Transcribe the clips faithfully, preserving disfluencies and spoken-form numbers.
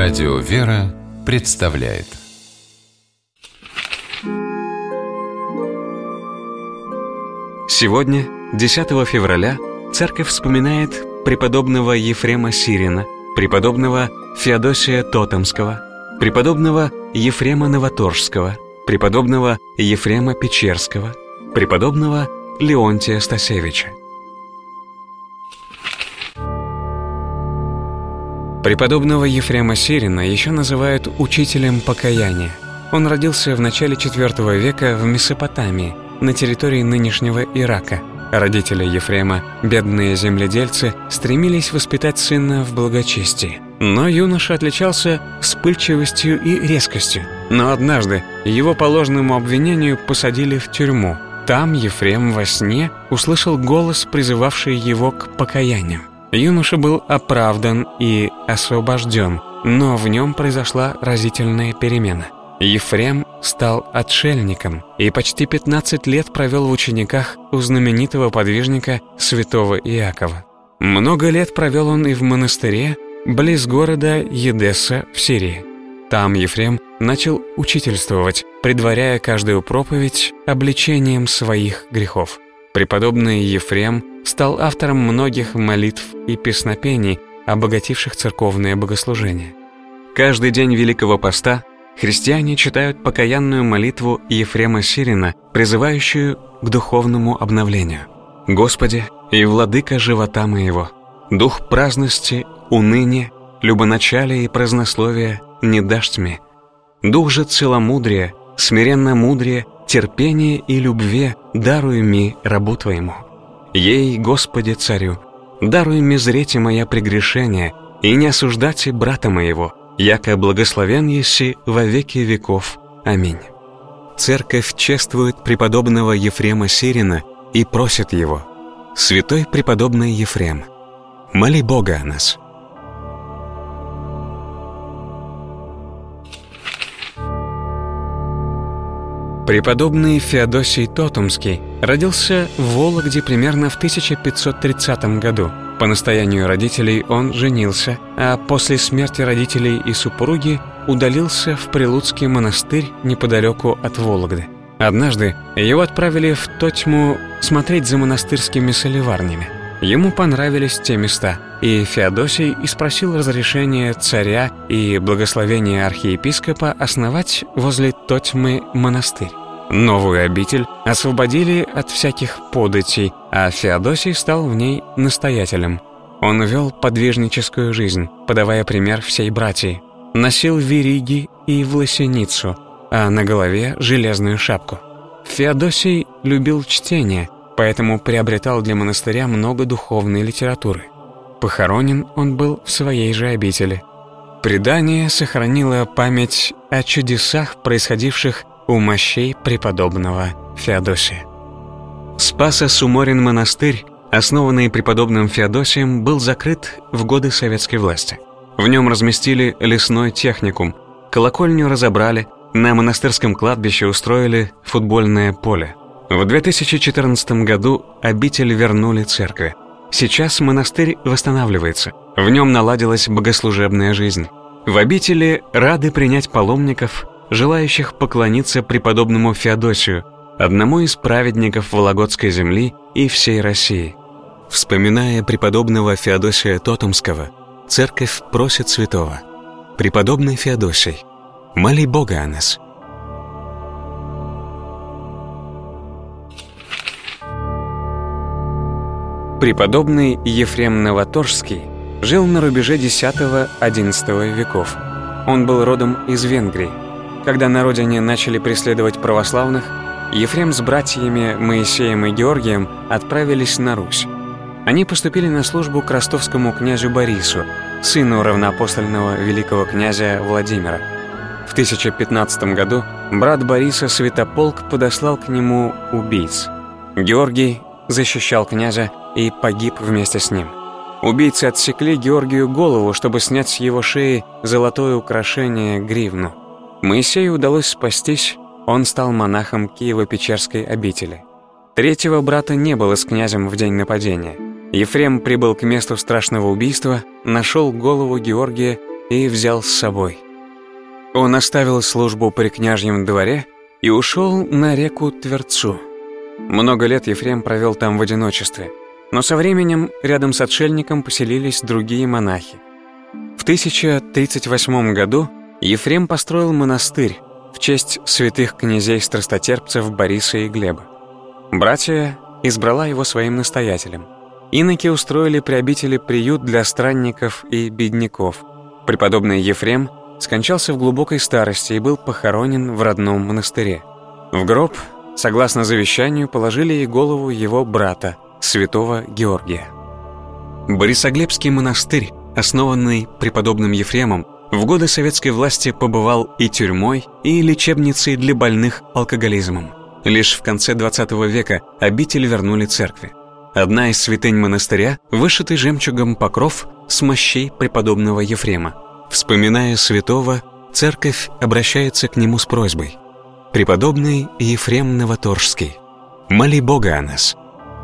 Радио «Вера» представляет. Сегодня, десятого февраля, Церковь вспоминает преподобного Ефрема Сирина, преподобного Феодосия Тотемского, преподобного Ефрема Новоторжского, преподобного Ефрема Печерского, преподобного Леонтия Стасевича. Преподобного Ефрема Сирина еще называют учителем покаяния. Он родился в начале четвёртого века в Месопотамии, на территории нынешнего Ирака. Родители Ефрема, бедные земледельцы, стремились воспитать сына в благочестии. Но юноша отличался вспыльчивостью и резкостью. Но однажды его по ложному обвинению посадили в тюрьму. Там Ефрем во сне услышал голос, призывавший его к покаянию. Юноша был оправдан и освобожден, но в нем произошла разительная перемена. Ефрем стал отшельником и почти пятнадцать лет провел в учениках у знаменитого подвижника святого Иакова. Много лет провел он и в монастыре близ города Едесса в Сирии. Там Ефрем начал учительствовать, предваряя каждую проповедь обличением своих грехов. Преподобный Ефрем стал автором многих молитв и песнопений, обогативших церковное богослужение. Каждый день Великого Поста христиане читают покаянную молитву Ефрема Сирина, призывающую к духовному обновлению. «Господи и владыка живота моего, дух праздности, уныния, любоначалия и празднословия не дашь мне. Дух же целомудрия, смиренно мудрее, терпение и любви даруй ми рабу Твоему. Ей, Господи Царю, даруй ми зрете моя прегрешения и не осуждайте брата моего, яко благословен еси во веки веков. Аминь». Церковь чествует преподобного Ефрема Сирина и просит его: «Святой преподобный Ефрем, моли Бога о нас». Преподобный Феодосий Тотемский родился в Вологде примерно в тысяча пятьсот тридцатом году. По настоянию родителей он женился, а после смерти родителей и супруги удалился в Прилуцкий монастырь неподалеку от Вологды. Однажды его отправили в Тотьму смотреть за монастырскими солеварнями. Ему понравились те места, и Феодосий и спросил разрешения царя и благословения архиепископа основать возле Тотьмы монастырь. Новую обитель освободили от всяких податей, а Феодосий стал в ней настоятелем. Он вел подвижническую жизнь, подавая пример всей братьи. Носил вериги и власеницу, а на голове железную шапку. Феодосий любил чтение, поэтому приобретал для монастыря много духовной литературы. Похоронен он был в своей же обители. Предание сохранило память о чудесах, происходивших у мощей преподобного Феодосия. Спасо-Суморин монастырь, основанный преподобным Феодосием, был закрыт в годы советской власти. В нем разместили лесной техникум, колокольню разобрали, на монастырском кладбище устроили футбольное поле. В две тысячи четырнадцатом году обитель вернули церкви. Сейчас монастырь восстанавливается, в нем наладилась богослужебная жизнь. В обители рады принять паломников, желающих поклониться преподобному Феодосию, одному из праведников Вологодской земли и всей России. Вспоминая преподобного Феодосия Тотемского, церковь просит святого: «Преподобный Феодосий, моли Бога о нас». Преподобный Ефрем Новоторжский жил на рубеже десятого-одиннадцатого веков. Он был родом из Венгрии. Когда на родине начали преследовать православных, Ефрем с братьями Моисеем и Георгием отправились на Русь. Они поступили на службу к ростовскому князю Борису, сыну равноапостольного великого князя Владимира. В тысяча пятнадцатом году брат Бориса Святополк подослал к нему убийц. Георгий защищал князя и погиб вместе с ним. Убийцы отсекли Георгию голову, чтобы снять с его шеи золотое украшение гривну. Моисею удалось спастись, он стал монахом Киево-Печерской обители. Третьего брата не было с князем в день нападения. Ефрем прибыл к месту страшного убийства, нашел голову Георгия и взял с собой. Он оставил службу при княжьем дворе и ушел на реку Тверцу. Много лет Ефрем провел там в одиночестве, но со временем рядом с отшельником поселились другие монахи. В тысяча тридцать восьмом году Ефрем построил монастырь в честь святых князей-страстотерпцев Бориса и Глеба. Братья избрала его своим настоятелем. Иноки устроили при обители приют для странников и бедняков. Преподобный Ефрем скончался в глубокой старости и был похоронен в родном монастыре. В гроб, согласно завещанию, положили и голову его брата, святого Георгия. Борисоглебский монастырь, основанный преподобным Ефремом, в годы советской власти побывал и тюрьмой, и лечебницей для больных алкоголизмом. Лишь в конце двадцатого века обитель вернули церкви. Одна из святынь монастыря – вышитый жемчугом покров с мощей преподобного Ефрема. Вспоминая святого, церковь обращается к нему с просьбой: «Преподобный Ефрем Новоторжский, моли Бога о нас».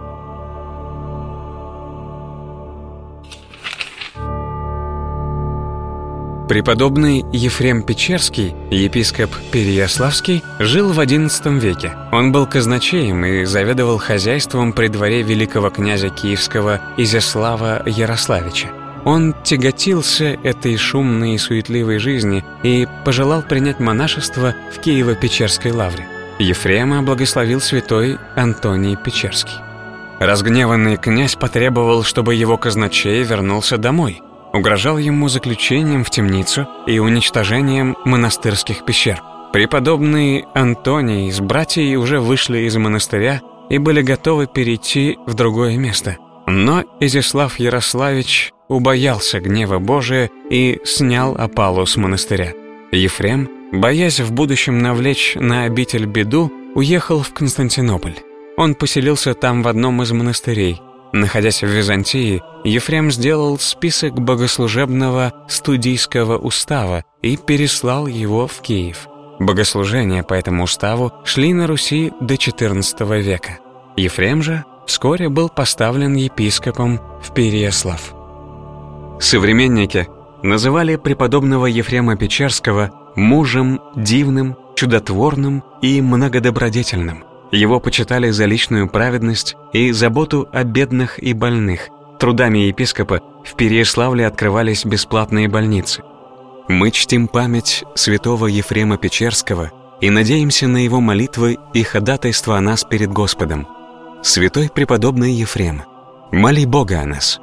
Преподобный Ефрем Печерский, епископ Переяславский, жил в одиннадцатом веке. Он был казначеем и заведовал хозяйством при дворе великого князя Киевского Изяслава Ярославича. Он тяготился этой шумной и суетливой жизни и пожелал принять монашество в Киево-Печерской лавре. Ефрема благословил святой Антоний Печерский. Разгневанный князь потребовал, чтобы его казначей вернулся домой. Угрожал ему заключением в темницу и уничтожением монастырских пещер. Преподобный Антоний с братьями уже вышли из монастыря и были готовы перейти в другое место. Но Изяслав Ярославич убоялся гнева Божия и снял опалу с монастыря. Ефрем, боясь в будущем навлечь на обитель беду, уехал в Константинополь. Он поселился там в одном из монастырей. Находясь в Византии, Ефрем сделал список богослужебного студийского устава и переслал его в Киев. Богослужения по этому уставу шли на Руси до четырнадцатого века. Ефрем же вскоре был поставлен епископом в Переяслав. Современники называли преподобного Ефрема Печерского мужем дивным, чудотворным и многодобродетельным. Его почитали за личную праведность и заботу о бедных и больных. Трудами епископа в Переяславле открывались бесплатные больницы. Мы чтим память святого Ефрема Печерского и надеемся на его молитвы и ходатайство о нас перед Господом. Святой преподобный Ефрем, моли Бога о нас.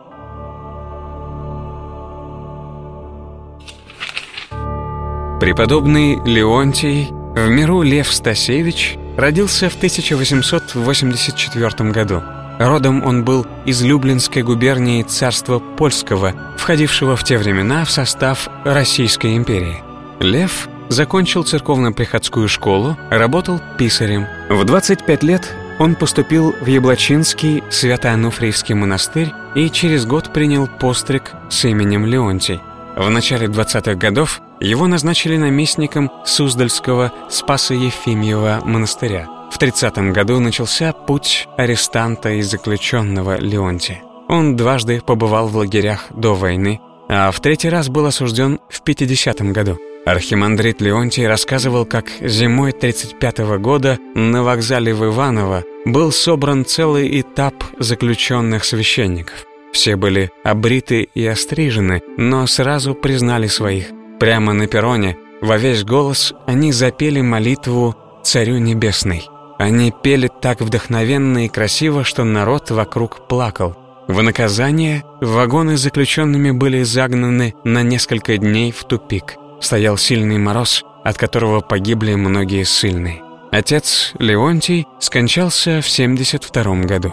Преподобный Леонтий, в миру Лев Стасевич, родился в тысяча восемьсот восемьдесят четвёртом году. Родом он был из Люблинской губернии царства Польского, входившего в те времена в состав Российской империи. Лев закончил церковно-приходскую школу, работал писарем. В двадцать пять лет он поступил в Яблочинский Свято-Ануфриевский монастырь и через год принял постриг с именем Леонтий. В начале двадцатых годов его назначили наместником Суздальского Спасо-Ефимьева монастыря. В тридцатом году начался путь арестанта и заключенного Леонтия. Он дважды побывал в лагерях до войны, а в третий раз был осужден в пятидесятом году. Архимандрит Леонтий рассказывал, как зимой тридцать пятого года на вокзале в Иваново был собран целый этап заключенных священников. Все были обриты и острижены, но сразу признали своих. Прямо на перроне, во весь голос, они запели молитву «Царю Небесный». Они пели так вдохновенно и красиво, что народ вокруг плакал. В наказание вагоны с заключенными были загнаны на несколько дней в тупик. Стоял сильный мороз, от которого погибли многие ссыльные. Отец Леонтий скончался в семьдесят втором году.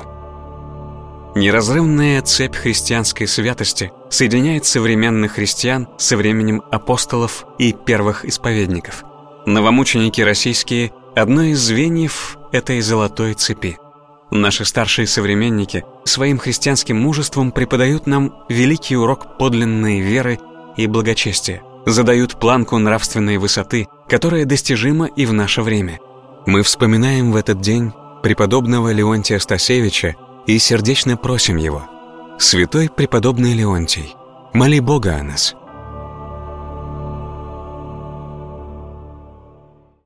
Неразрывная цепь христианской святости соединяет современных христиан со временем апостолов и первых исповедников. Новомученики российские – одно из звеньев этой золотой цепи. Наши старшие современники своим христианским мужеством преподают нам великий урок подлинной веры и благочестия, задают планку нравственной высоты, которая достижима и в наше время. Мы вспоминаем в этот день преподобного Леонтия Стасевича и сердечно просим его: «Святой преподобный Леонтий, моли Бога о нас».